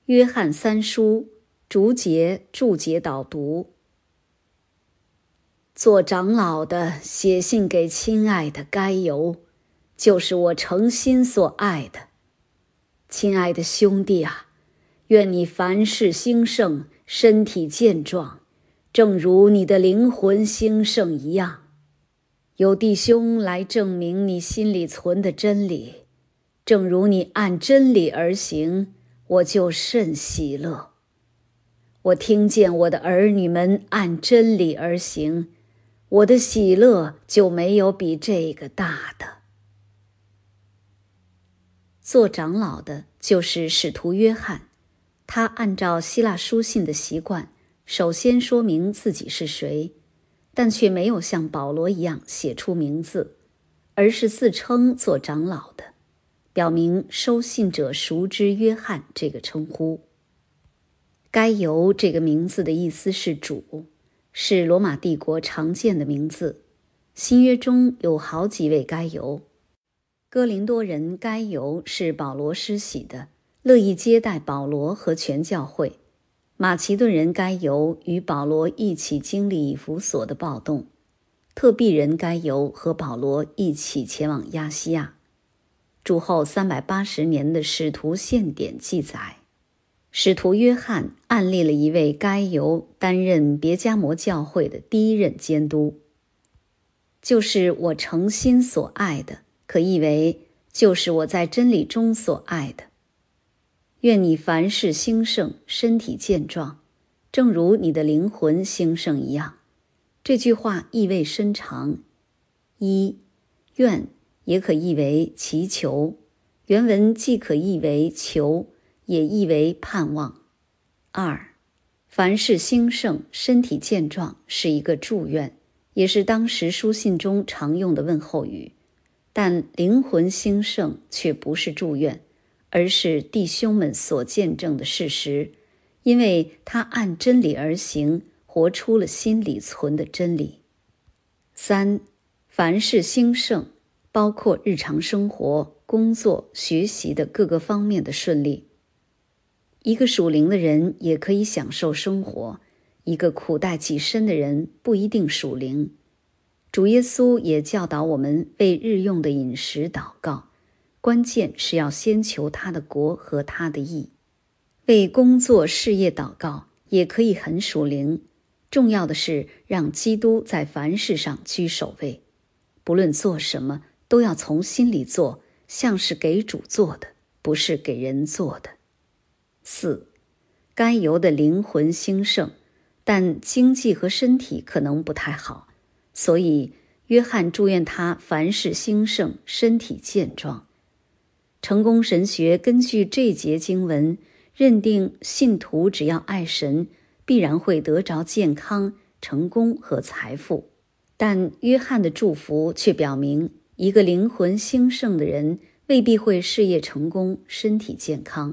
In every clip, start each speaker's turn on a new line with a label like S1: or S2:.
S1: 约翰三书注解导读。做长老的写信给亲爱的该犹，就是我诚心所爱的。亲爱的兄弟啊，愿你凡事兴盛，身体健壮，正如你的灵魂兴盛一样。有弟兄来证明你心里存的真理，正如你按真理而行，我就甚喜乐。我听见我的儿女们按真理而行，我的喜乐就没有比这个大的。做长老的就是使徒约翰，他按照希腊书信的习惯，首先说明自己是谁，但却没有像保罗一样写出名字，而是自称做长老的，表明收信者熟知约翰这个称呼。该犹这个名字的意思是主，是罗马帝国常见的名字。新约中有好几位该犹。哥林多人该犹是保罗施洗的，乐意接待保罗和全教会。马其顿人该犹与保罗一起经历以弗所的暴动。特庇人该犹和保罗一起前往亚细亚。主后380年的使徒献典记载，使徒约翰案例了一位该犹担任别迦摩教会的第一任监督。就是我诚心所爱的，可译为就是我在真理中所爱的。愿你凡事兴盛，身体健壮，正如你的灵魂兴盛一样。这句话意味深长。愿也可译为祈求，原文既可译为求，也译为盼望。凡事兴盛，身体健壮是一个祝愿，也是当时书信中常用的问候语。但灵魂兴盛却不是祝愿，而是弟兄们所见证的事实，因为他按真理而行，活出了心里存的真理。凡事兴盛，包括日常生活、工作、学习的各个方面的顺利。一个属灵的人也可以享受生活，一个苦待己身的人不一定属灵。主耶稣也教导我们为日用的饮食祷告，关键是要先求他的国和他的义。为工作事业祷告也可以很属灵，重要的是让基督在凡事上居首位，不论做什么都要从心里做，像是给主做的，不是给人做的。该犹的灵魂兴盛，但经济和身体可能不太好，所以约翰祝愿他凡事兴盛，身体健壮。成功神学根据这节经文，认定信徒只要爱神，必然会得着健康、成功和财富。但约翰的祝福却表明，一个灵魂兴盛的人未必会事业成功、身体健康。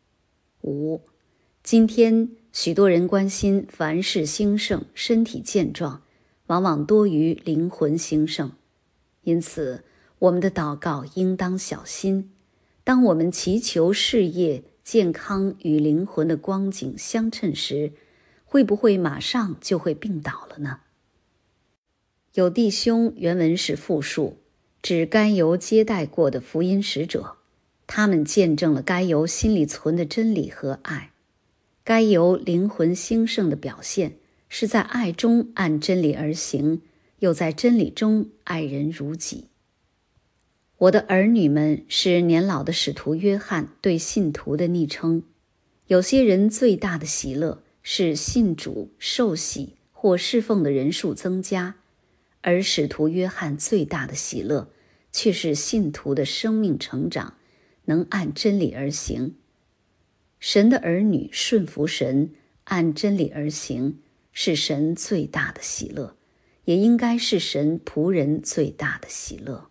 S1: 今天许多人关心凡事兴盛、身体健壮，往往多于灵魂兴盛。因此，我们的祷告应当小心。当我们祈求事业、健康与灵魂的光景相称时，会不会马上就会病倒了呢？有弟兄原文是复数，指该犹接待过的福音使者，他们见证了该犹心里存的真理和爱。该犹灵魂兴盛的表现，是在爱中按真理而行，又在真理中爱人如己。我的儿女们是年老的使徒约翰对信徒的昵称。有些人最大的喜乐是信主、受洗或侍奉的人数增加，而使徒约翰最大的喜乐却是信徒的生命成长，能按真理而行。神的儿女顺服神，按真理而行，是神最大的喜乐，也应该是神仆人最大的喜乐。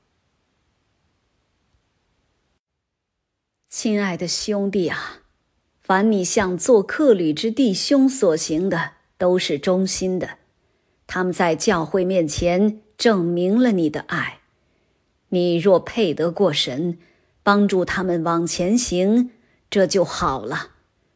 S1: 亲爱的兄弟啊，凡你向做客旅之弟兄所行的，都是忠心的。他们在教会面前证明了你的爱。你若配得过神，帮助他们往前行，这就好了。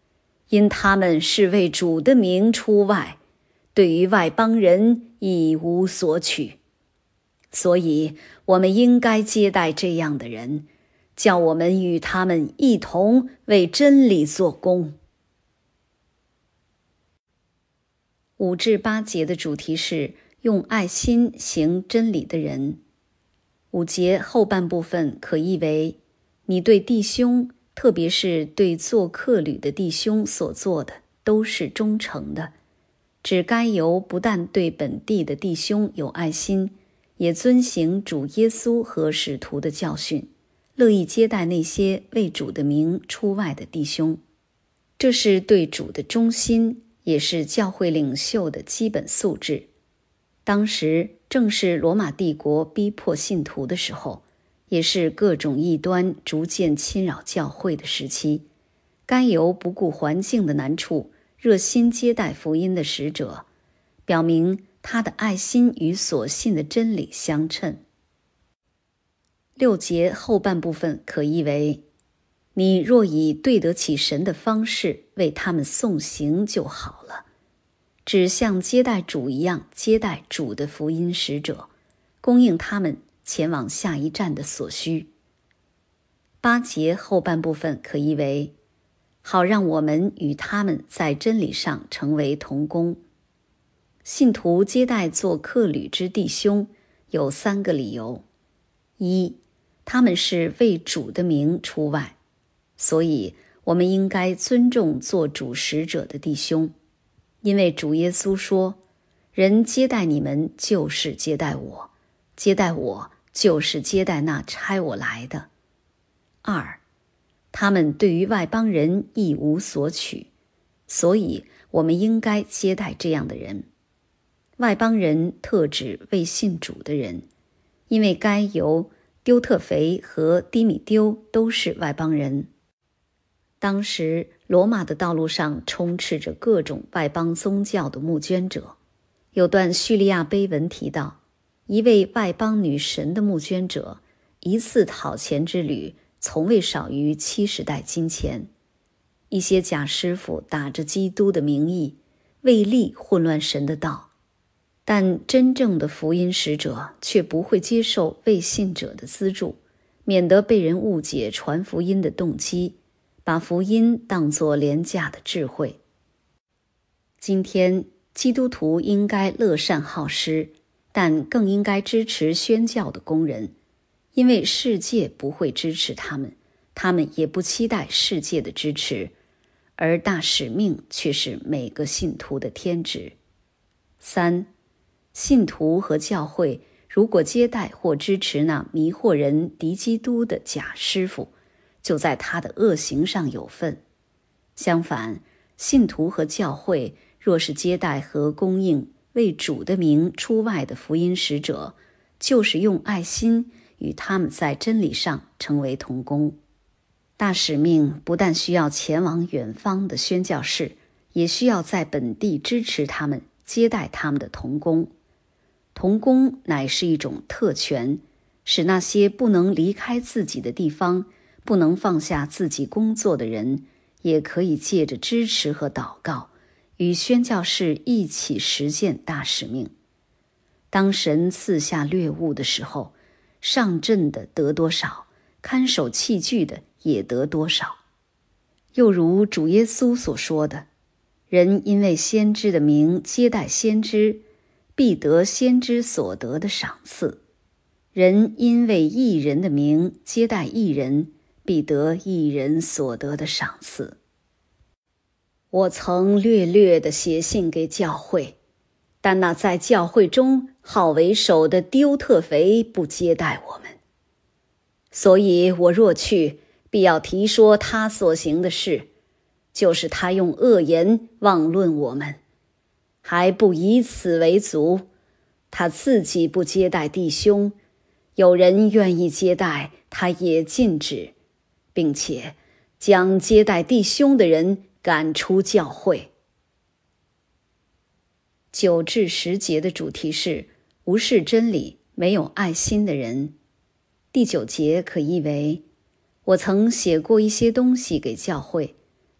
S1: 因他们是为主的名出外，对于外邦人一无所取。所以我们应该接待这样的人，叫我们与他们一同为真理做工。5至8节的主题是用爱心行真理的人。5节后半部分可译为你对弟兄，特别是对做客旅的弟兄所做的都是忠诚的，指该由不但对本地的弟兄有爱心，也遵行主耶稣和使徒的教训，乐意接待那些为主的名出外的弟兄。这是对主的忠心，也是教会领袖的基本素质。当时正是罗马帝国逼迫信徒的时候，也是各种异端逐渐侵扰教会的时期。该由不顾环境的难处，热心接待福音的使者，表明他的爱心与所信的真理相称。6节后半部分可译为你若以对得起神的方式为他们送行就好了，只像接待主一样接待主的福音使者，供应他们前往下一站的所需。8节后半部分可译为好让我们与他们在真理上成为同工。信徒接待做客旅之弟兄有3个理由。1，他们是为主的名出外，所以我们应该尊重做主使者的弟兄，因为主耶稣说，人接待你们就是接待我，接待我就是接待那差我来的。2，他们对于外邦人一无所取，所以我们应该接待这样的人。外邦人特指未信主的人，因为该由丢特腓和低米丢都是外邦人。当时罗马的道路上充斥着各种外邦宗教的募捐者。有段叙利亚碑文提到，一位外邦女神的募捐者一次讨钱之旅从未少于70袋金钱。一些假师傅打着基督的名义，为利混乱神的道，但真正的福音使者却不会接受未信者的资助，免得被人误解传福音的动机，把福音当作廉价的智慧。今天基督徒应该乐善好施，但更应该支持宣教的工人，因为世界不会支持他们，他们也不期待世界的支持，而大使命却是每个信徒的天职。3，信徒和教会如果接待或支持那迷惑人敌基督的假师傅，就在他的恶行上有份。相反，信徒和教会若是接待和供应为主的名出外的福音使者，就是用爱心与他们在真理上成为同工。大使命不但需要前往远方的宣教士，也需要在本地支持他们，接待他们的同工。同工乃是一种特权，使那些不能离开自己的地方，不能放下自己工作的人，也可以借着支持和祷告，与宣教士一起实践大使命。当神赐下掠物的时候，上阵的得多少，看守器具的也得多少。又如主耶稣所说的，人因为先知的名接待先知，必得先知所得的赏赐；人因为义人的名接待义人，必得义人所得的赏赐。我曾略略地写信给教会，但那在教会中好为首的丢特腓不接待我们，所以我若去，必要提说他所行的事，就是他用恶言妄论我们，还不以此为足，他自己不接待弟兄，有人愿意接待，他也禁止，并且将接待弟兄的人赶出教会。9至10节的主题是无视真理、没有爱心的人。第9节可译为：我曾写过一些东西给教会，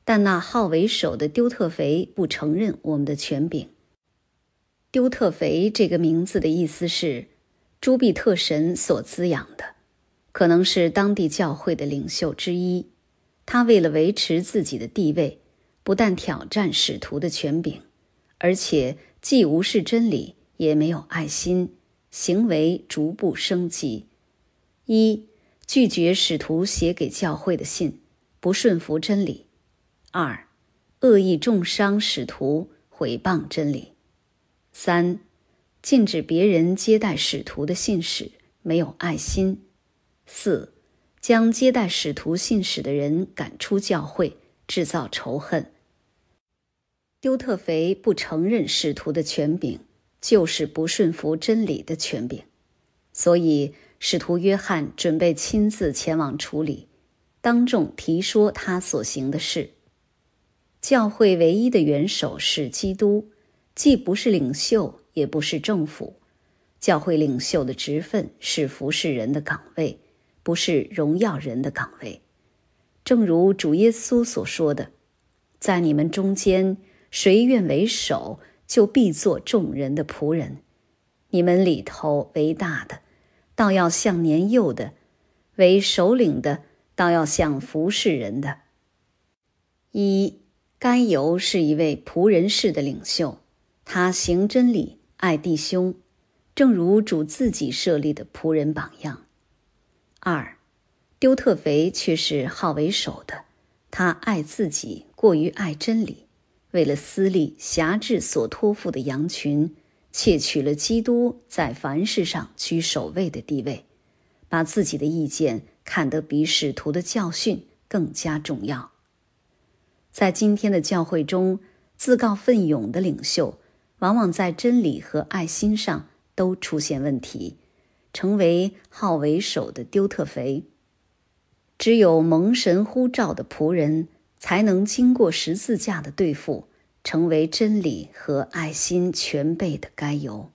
S1: 但那号为首的丢特腓不承认我们的权柄。丢特腓这个名字的意思是朱庇特神所滋养的，可能是当地教会的领袖之一。他为了维持自己的地位，不但挑战使徒的权柄，而且既无视真理，也没有爱心，行为逐步升级。一、拒绝使徒写给教会的信，不顺服真理；二、恶意重伤使徒，毁谤真理；三、禁止别人接待使徒的信使，没有爱心；四、将接待使徒信使的人赶出教会，制造仇恨。丢特腓不承认使徒的权柄，就是不顺服真理的权柄，所以使徒约翰准备亲自前往处理，当众提说他所行的事。教会唯一的元首是基督，既不是领袖，也不是政府。教会领袖的职分是服侍人的岗位，不是荣耀人的岗位。正如主耶稣所说的，在你们中间，谁愿为首，就必做众人的仆人。你们里头为大的，倒要像年幼的；为首领的，倒要像服侍人的。一、该犹是一位仆人式的领袖，他行真理，爱弟兄，正如主自己设立的仆人榜样。二、丢特腓却是好为首的，他爱自己过于爱真理，为了私利辖制所托付的羊群，窃取了基督在凡事上居首位的地位，把自己的意见看得比使徒的教训更加重要。在今天的教会中，自告奋勇的领袖往往在真理和爱心上都出现问题，成为好为首的丢特腓。只有蒙神呼召的仆人才能经过十字架的对付，成为真理和爱心全备的该犹。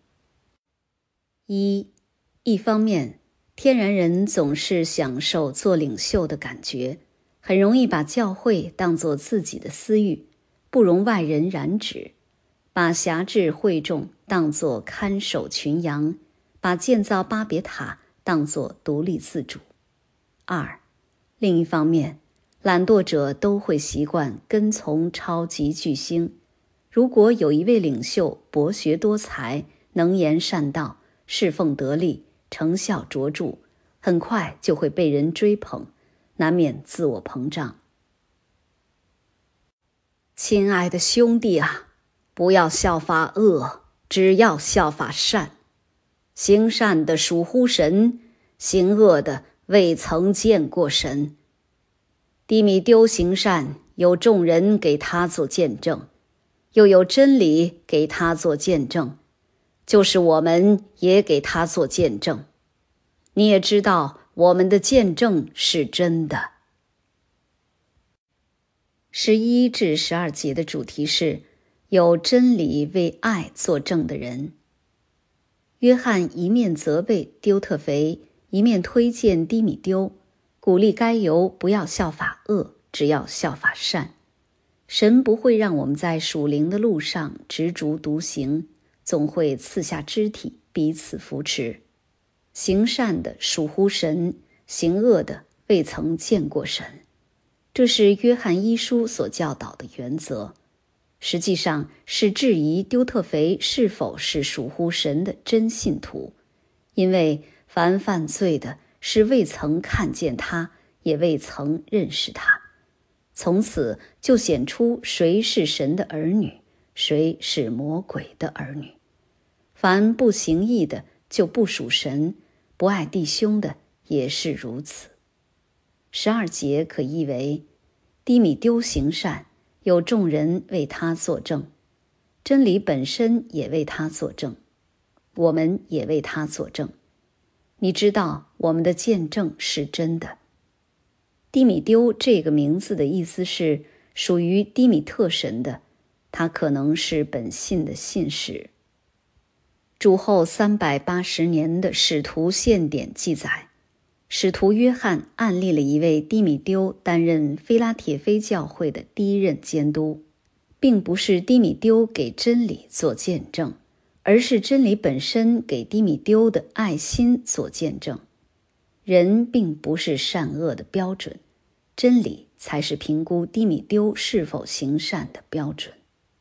S1: 一方面，天然人总是享受做领袖的感觉，很容易把教会当作自己的私欲，不容外人染指，把辖制会众当作看守群羊，把建造巴别塔当作独立自主。二、另一方面，懒惰者都会习惯跟从超级巨星。如果有一位领袖博学多才，能言善道，侍奉得力，成效卓著，很快就会被人追捧，难免自我膨胀。亲爱的兄弟啊，不要效法恶，只要效法善。行善的属乎神，行恶的未曾见过神。低米丢行善，有众人给他做见证，又有真理给他做见证，就是我们也给他做见证。你也知道我们的见证是真的。11至12节的主题是有真理为爱作证的人。约翰一面责备丢特腓，一面推荐低米丢，鼓励该犹不要效法恶，只要效法善。神不会让我们在属灵的路上执着独行，总会赐下肢体彼此扶持。行善的属乎神，行恶的未曾见过神。这是约翰一书所教导的原则，实际上是质疑丢特腓是否是属乎神的真信徒，因为凡犯罪的是未曾看见他，也未曾认识他。从此就显出谁是神的儿女，谁是魔鬼的儿女。凡不行义的就不属神，不爱弟兄的也是如此。12节可译为：低米丢行善，有众人为他作证，真理本身也为他作证，我们也为他作证。你知道我们的见证是真的。低米丢这个名字的意思是属于低米特神的，他可能是本信的信使。主后380年的使徒献典记载， 使徒约翰案例了一位低米丢担任菲拉铁非教会的第一任监督，并不是低米丢给真理做见证，而是真理本身给低米丢的爱心做见证。人并不是善恶的标准，真理才是评估低米丢是否行善的标准。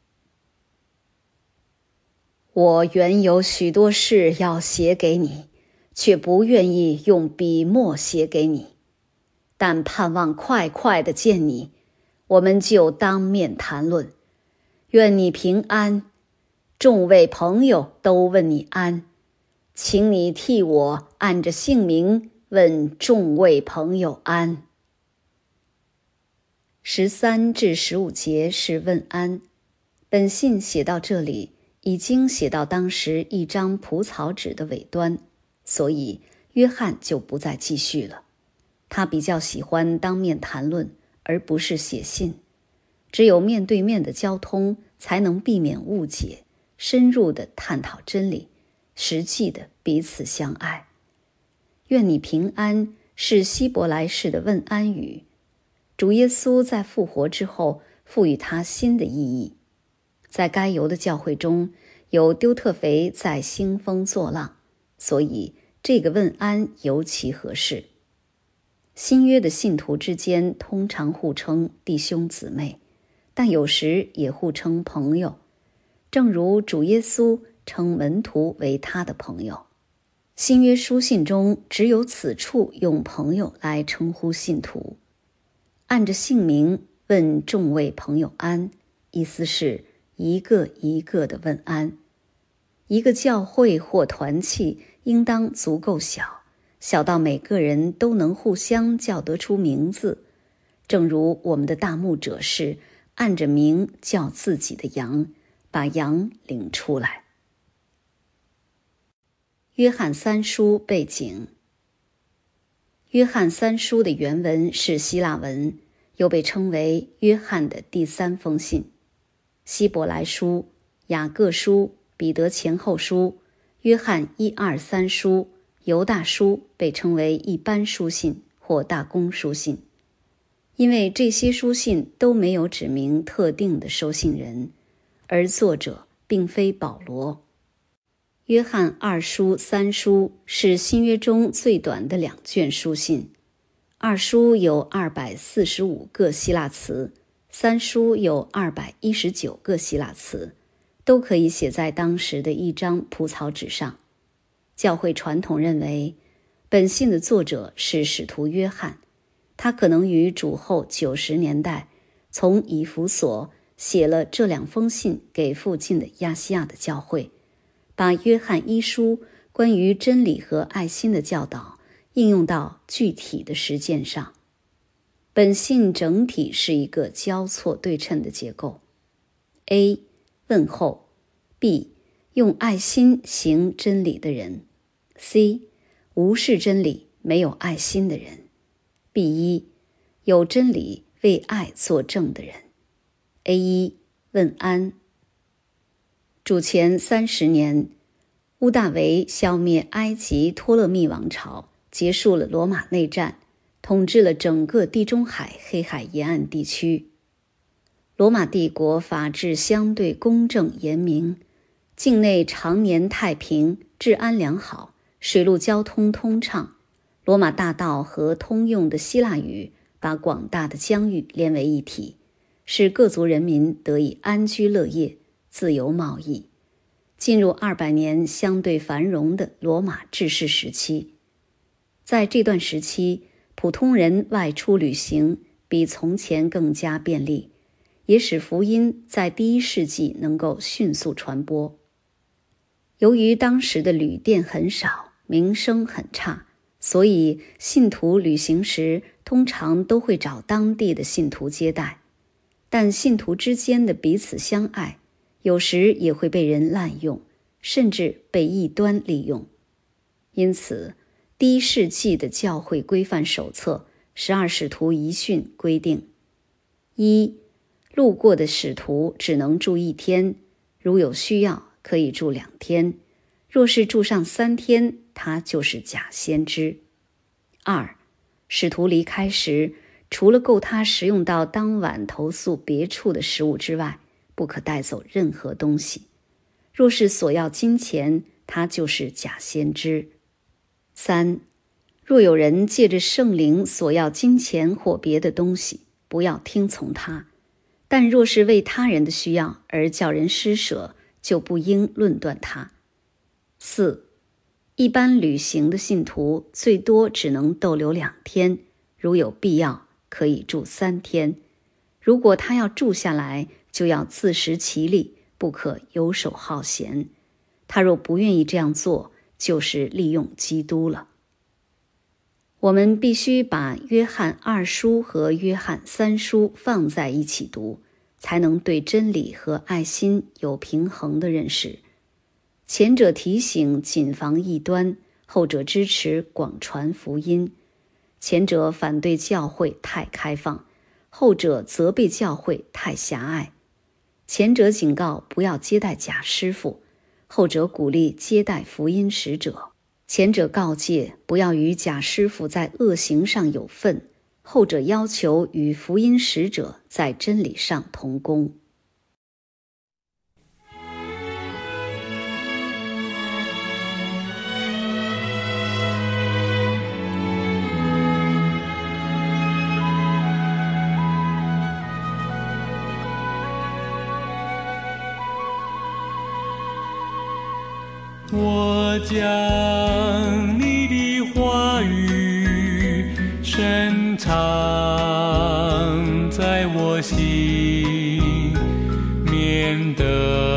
S1: 我原有许多事要写给你，却不愿意用笔墨写给你，但盼望快快地见你，我们就当面谈论。愿你平安，众位朋友都问你安，请你替我按着姓名问众位朋友安。13至15节是问安。本信写到这里，已经写到当时一张蒲草纸的尾端，所以约翰就不再继续了。他比较喜欢当面谈论，而不是写信。只有面对面的交通，才能避免误解，深入地探讨真理，实际地彼此相爱。愿你平安是希伯来式的问安语。主耶稣在复活之后赋予它新的意义。在该犹的教会中，有丢特腓在兴风作浪，所以这个问安尤其合适。新约的信徒之间通常互称弟兄姊妹，但有时也互称朋友，正如主耶稣称门徒为他的朋友。新约书信中只有此处用朋友来称呼信徒。按着姓名问众位朋友安，意思是一个一个的问安。一个教会或团契应当足够小，小到每个人都能互相叫得出名字，正如我们的大牧者是按着名叫自己的羊，把羊领出来。约翰三书背景。约翰三书的原文是希腊文，又被称为约翰的第3封信。希伯来书、雅各书、彼得前后书、约翰1、2、3书、犹大书被称为一般书信或大公书信，因为这些书信都没有指明特定的收信人，而作者并非保罗。约翰2书、3书是新约中最短的2卷书信，2书有245个希腊词，3书有219个希腊词，都可以写在当时的一张蒲草纸上。教会传统认为，本信的作者是使徒约翰，他可能于主后90年代从以弗所写了这2封信给附近的亚细亚的教会，把约翰一书关于真理和爱心的教导应用到具体的实践上。本信整体是一个交错对称的结构。 A. 问候。 B. 用爱心行真理的人。 C. 无视真理没有爱心的人。 B1. 有真理为爱作证的人。 A1. 问安。主前30年，屋大维消灭埃及托勒密王朝，结束了罗马内战，统治了整个地中海黑海沿岸地区。罗马帝国法制相对公正严明，境内常年太平，治安良好，水陆交通通畅。罗马大道和通用的希腊语把广大的疆域连为一体，使各族人民得以安居乐业，自由贸易，进入200年相对繁荣的罗马治世时期。在这段时期，普通人外出旅行比从前更加便利，也使福音在第1世纪能够迅速传播。由于当时的旅店很少，名声很差，所以信徒旅行时通常都会找当地的信徒接待，但信徒之间的彼此相爱，有时也会被人滥用，甚至被异端利用。因此，第1世纪的教会规范手册12使徒遗训规定： 1. 路过的使徒只能住1天，如有需要可以住2天，若是住上3天，他就是假先知。 2. 使徒离开时，除了够他食用到当晚投宿别处的食物之外，不可带走任何东西。若是索要金钱，他就是假先知。3. 若有人借着圣灵索要金钱或别的东西，不要听从他；但若是为他人的需要而叫人施舍，就不应论断他。4. 一般旅行的信徒最多只能逗留2天，如有必要，可以住3天。如果他要住下来，就要自食其力，不可游手好闲。他若不愿意这样做，就是利用基督了。我们必须把约翰2书和约翰3书放在一起读，才能对真理和爱心有平衡的认识。前者提醒谨防异端，后者支持广传福音。前者反对教会太开放，后者责备教会太狭隘。前者警告不要接待假师傅，后者鼓励接待福音使者。前者告诫不要与假师傅在恶行上有份，后者要求与福音使者在真理上同工。
S2: 我将你的话语深藏在我心，免得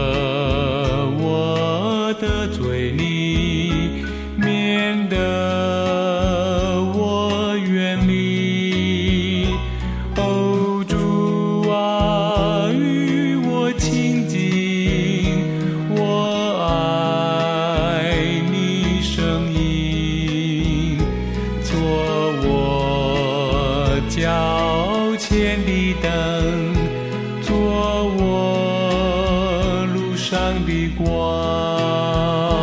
S2: 我的嘴里，免得我远离。哦，主啊，与我亲近，我爱你声音，做我脚前的灯，做我路上的光。